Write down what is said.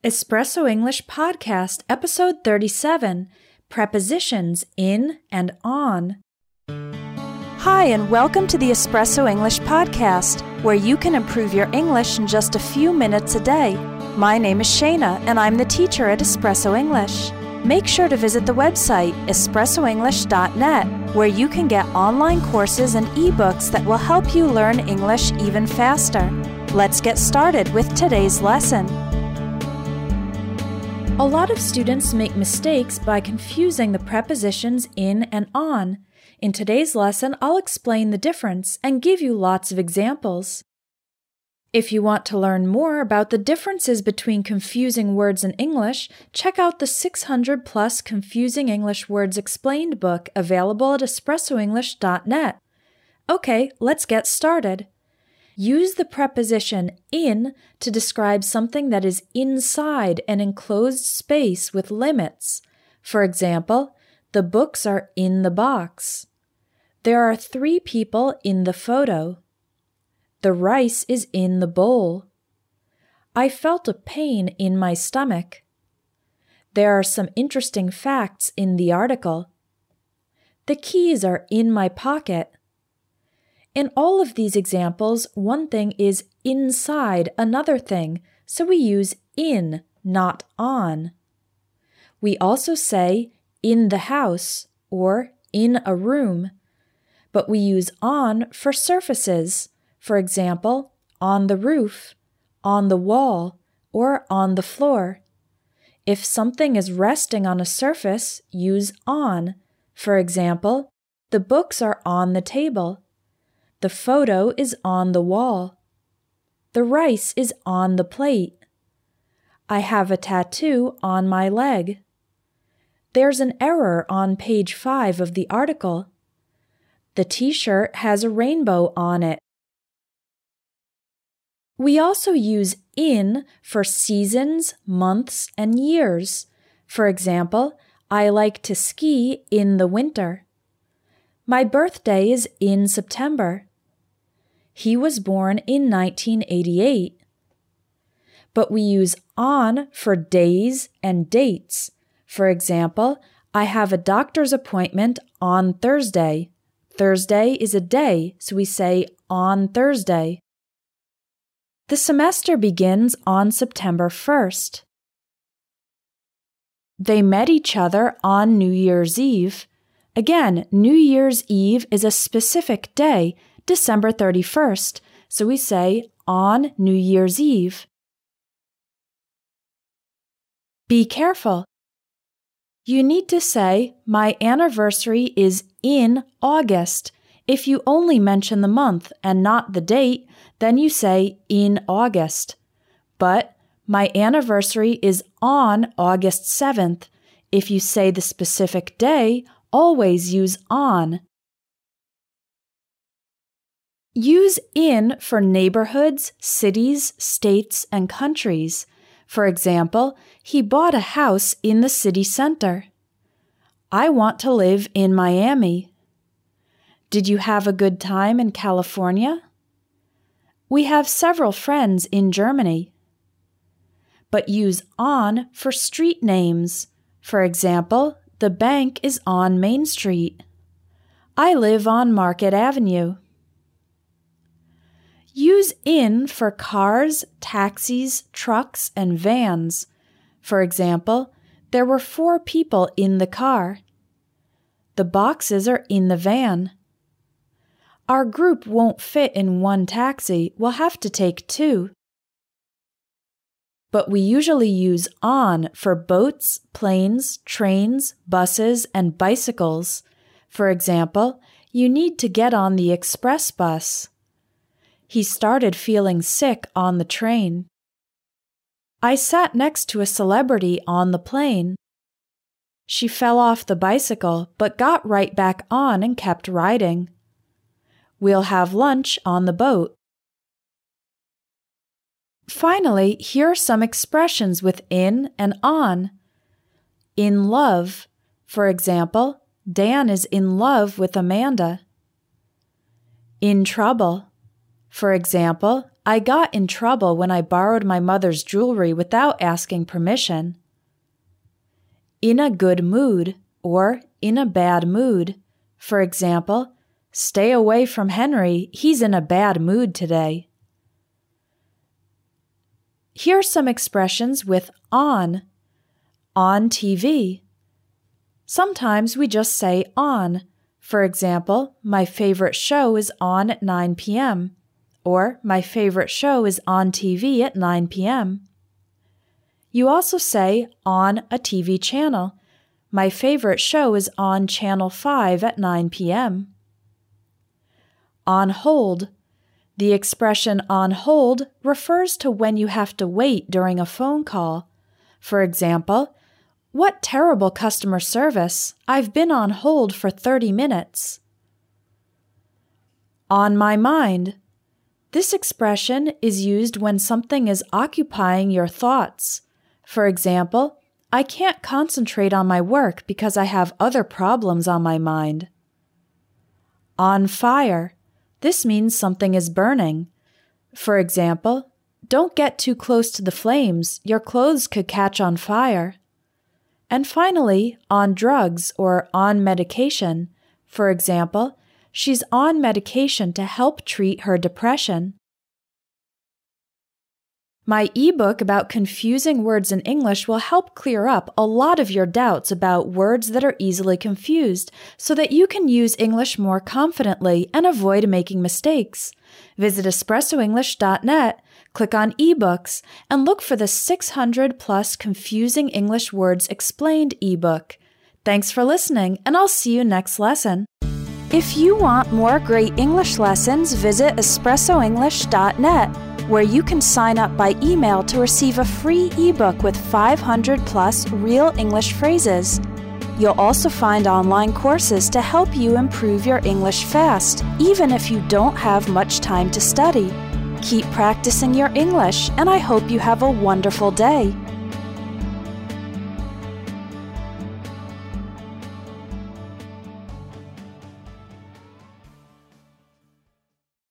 Espresso English Podcast, Episode 37, Prepositions in and on. Hi, and welcome to the Espresso English Podcast, where you can improve your English in just a few minutes a day. My name is Shayna, and I'm the teacher at Espresso English. Make sure to visit the website, espressoenglish.net, where you can get online courses and ebooks that will help you learn English even faster. Let's get started with today's lesson. A lot of students make mistakes by confusing the prepositions in and on. In today's lesson, I'll explain the difference and give you lots of examples. If you want to learn more about the differences between confusing words in English, check out the 600-plus Confusing English Words Explained book available at espressoenglish.net. Okay, let's get started. Use the preposition in to describe something that is inside an enclosed space with limits. For example, the books are in the box. There are 3 people in the photo. The rice is in the bowl. I felt a pain in my stomach. There are some interesting facts in the article. The keys are in my pocket. In all of these examples, one thing is inside another thing, so we use in, not on. We also say in the house or in a room, but we use on for surfaces, for example, on the roof, on the wall, or on the floor. If something is resting on a surface, use on. For example, the books are on the table. The photo is on the wall. The rice is on the plate. I have a tattoo on my leg. There's an error on page 5 of the article. The t-shirt has a rainbow on it. We also use in for seasons, months, and years. For example, I like to ski in the winter. My birthday is in September. He was born in 1988. But we use on for days and dates. For example, I have a doctor's appointment on Thursday. Thursday is a day, so we say on Thursday. The semester begins on September 1st. They met each other on New Year's Eve. Again, New Year's Eve is a specific day, December 31st, so we say on New Year's Eve. Be careful. You need to say, my anniversary is in August. If you only mention the month and not the date, then you say in August. But my anniversary is on August 7th. If you say the specific day, always use on. Use in for neighborhoods, cities, states, and countries. For example, he bought a house in the city center. I want to live in Miami. Did you have a good time in California? We have several friends in Germany. But use on for street names. For example, the bank is on Main Street. I live on Market Avenue. Use in for cars, taxis, trucks, and vans. For example, there were 4 people in the car. The boxes are in the van. Our group won't fit in one taxi. We'll have to take 2. But we usually use on for boats, planes, trains, buses, and bicycles. For example, you need to get on the express bus. He started feeling sick on the train. I sat next to a celebrity on the plane. She fell off the bicycle but got right back on and kept riding. We'll have lunch on the boat. Finally, here are some expressions with in and on. In love. For example, Dan is in love with Amanda. In trouble. For example, I got in trouble when I borrowed my mother's jewelry without asking permission. In a good mood or in a bad mood. For example, stay away from Henry, he's in a bad mood today. Here are some expressions with on TV. Sometimes we just say on. For example, my favorite show is on at 9 p.m. or my favorite show is on TV at 9 p.m. You also say on a TV channel. My favorite show is on Channel 5 at 9 p.m. On hold. The expression on hold refers to when you have to wait during a phone call. For example, what terrible customer service! I've been on hold for 30 minutes. On my mind. This expression is used when something is occupying your thoughts. For example, I can't concentrate on my work because I have other problems on my mind. On fire. This means something is burning. For example, don't get too close to the flames, your clothes could catch on fire. And finally, on drugs or on medication. For example, she's on medication to help treat her depression. My ebook about confusing words in English will help clear up a lot of your doubts about words that are easily confused so that you can use English more confidently and avoid making mistakes. Visit espressoenglish.net, click on ebooks, and look for the 600+ Confusing English Words Explained ebook. Thanks for listening, and I'll see you next lesson. If you want more great English lessons, visit espressoenglish.net, where you can sign up by email to receive a free ebook with 500+ real English phrases. You'll also find online courses to help you improve your English fast, even if you don't have much time to study. Keep practicing your English, and I hope you have a wonderful day.